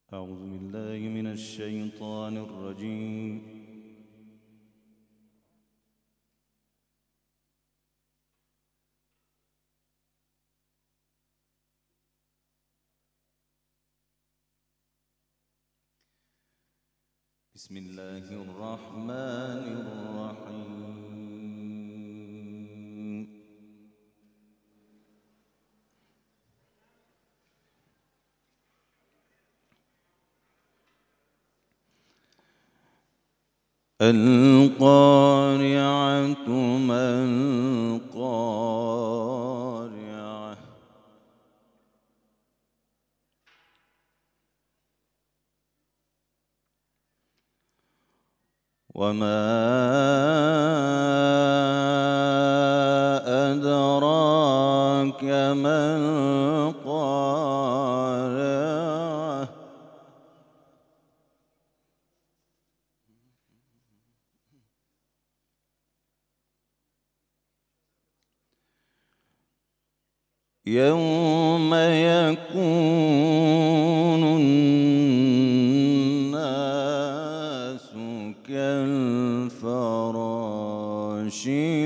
أعوذ بالله من الشيطان الرجيم. بسم الله الرحمن الرحيم. القارعة ما القارعة وما أدراك ما القارعة يوم يكون الناس كالفراش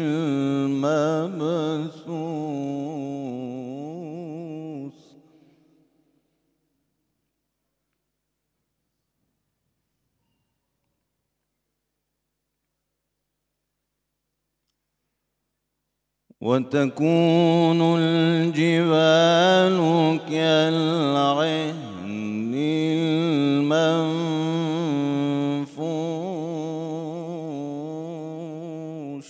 المبثوث وتكون الجبال كالعهن المنفوش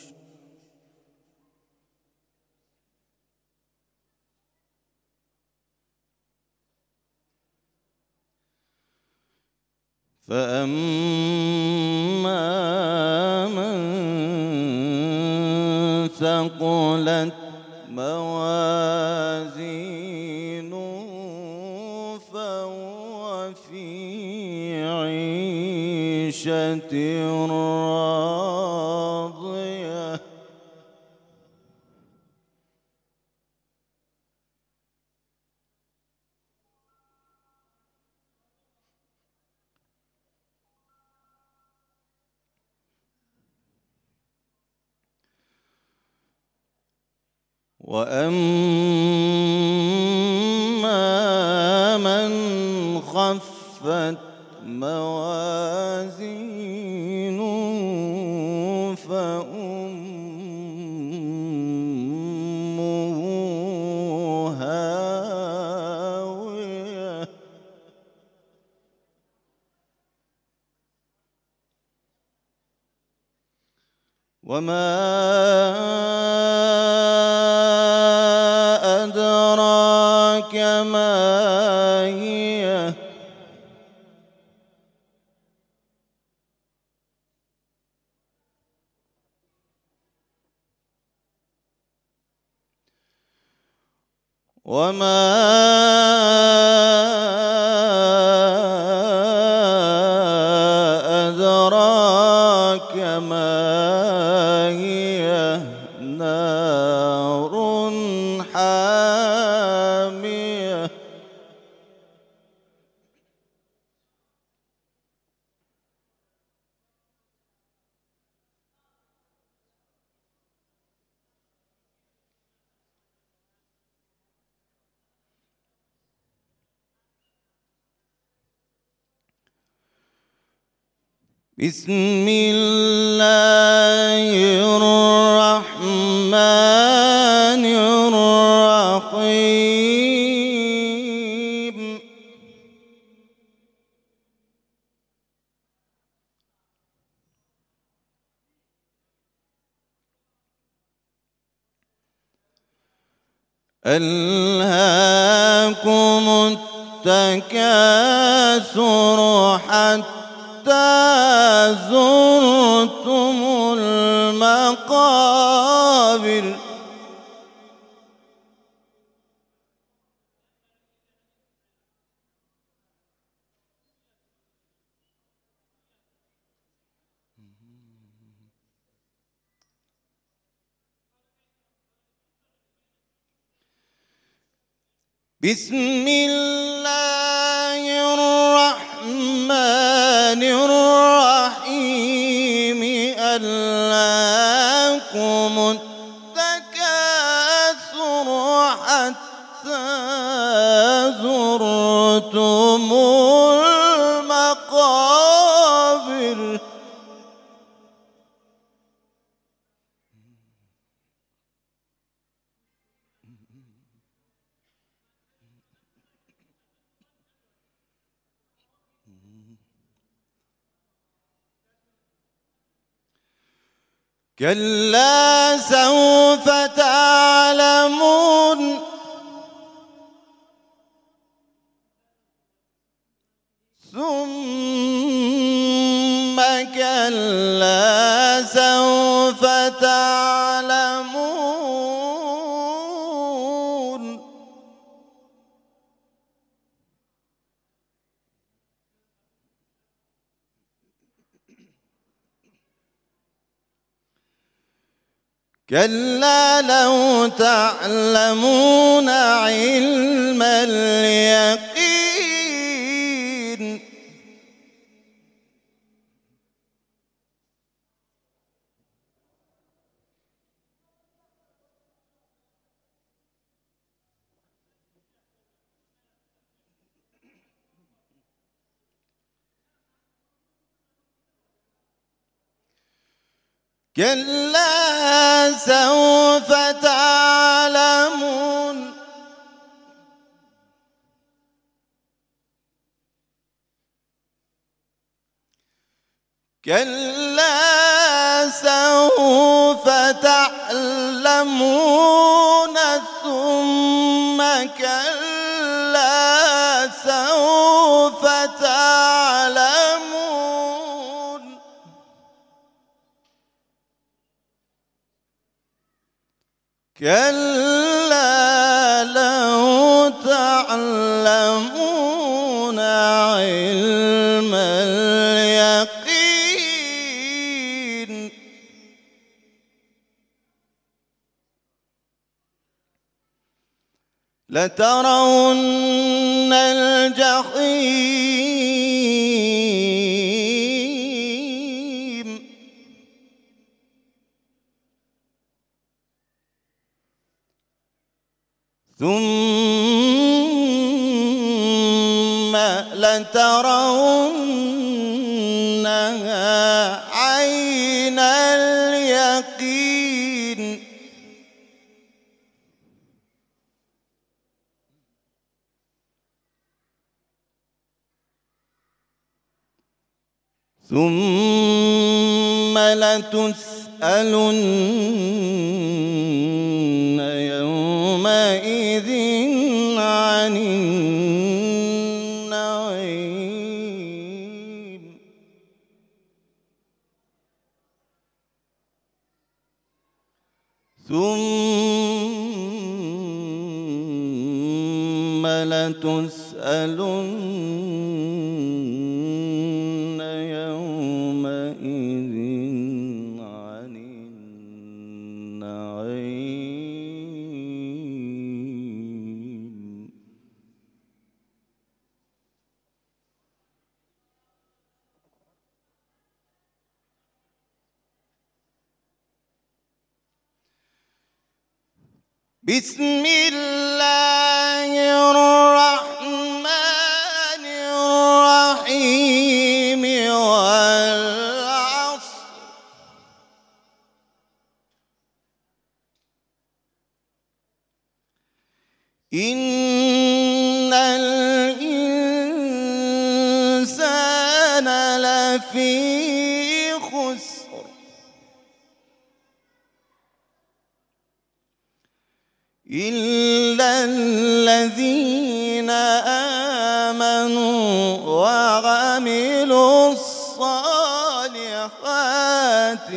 فأما من ثقلت موازينه فهو في عيشة راضية وأما من خفت موازينه فأمه هاوية وما أدراك ما هي وما أدراك ما هي نار حامية بسم الله الرحمن الرحيم ألهاكم التكاثر حتى زرتم المقابر بسم الله الرحمن كلا سوف تعلمون ثم كلا سوف تعلمون كلا لو تعلمون علم اليقين كلا سوف تعلمون كلا سوف تعلمون ثم كلا سوف تعلمون كلا لو تعلمون علم اليقين لترون الجحيم ثم لترونها عين اليقين ثم لتسألن يومئذ عن النعيم ثم لتسألن يومئذ عن النعيم بسم الله الرحمن الرحيم والعصر إن الإنسان لفي خسر إلا الذين آمنوا وعملوا الصالحات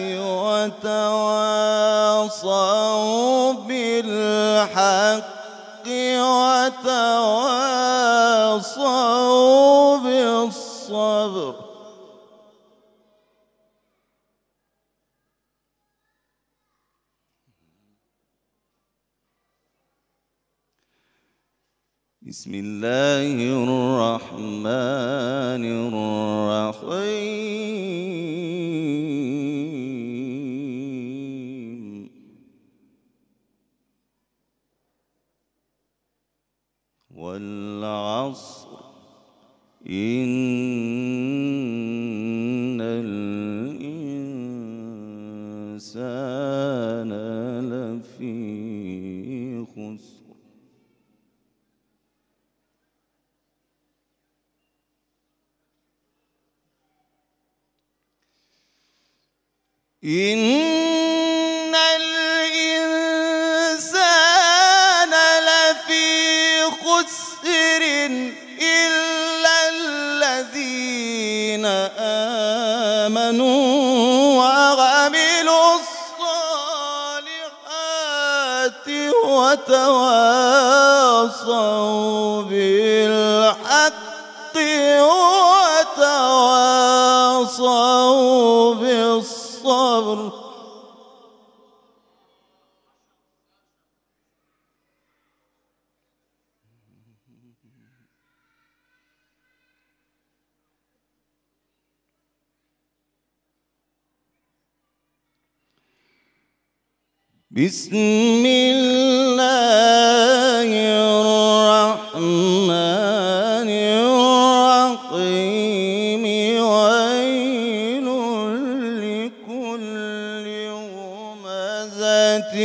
وتواصوا بالحق وتواصوا بالصبر بسم الله الرحمن الرحيم والعصر إن الإنسان لفي خسر إن خير إلا الذين آمنوا وعملوا الصالحات وتواصوا بالحق وتواصوا بالصبر. بسم الله الرحمن الرحيم. ويل لكل همزة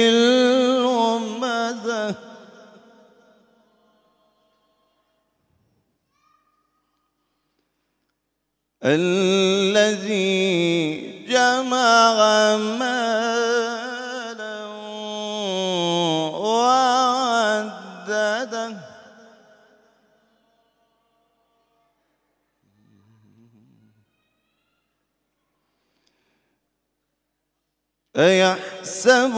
لمزة الذي جمع مالا وعدده أيحسب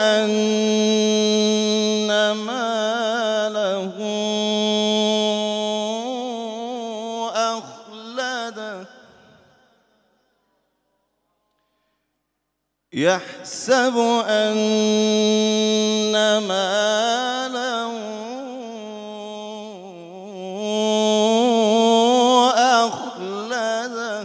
أن ماله أخلده يحسب أن ماله أخلده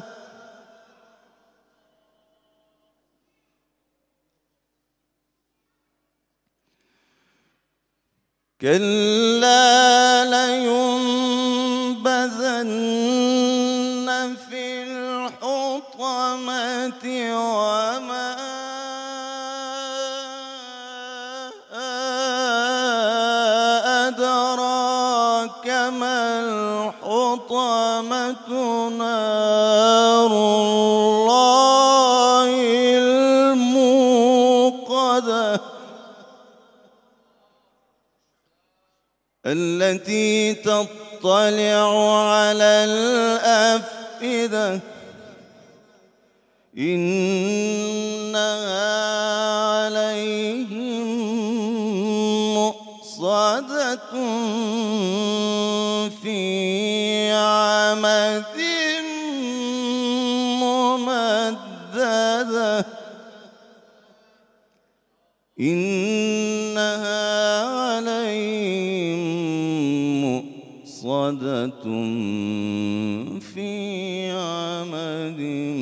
كلا لينبذن في الحطمة وما أدراك ما الحطمة نار الله الموقدة التي تطلع على الأفئدة إنها عليهم مؤصدة في عمد ممددة إنها عليهم مؤصدة في عمد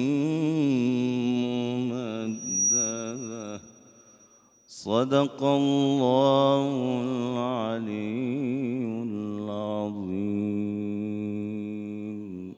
ممددة. صدق الله العلي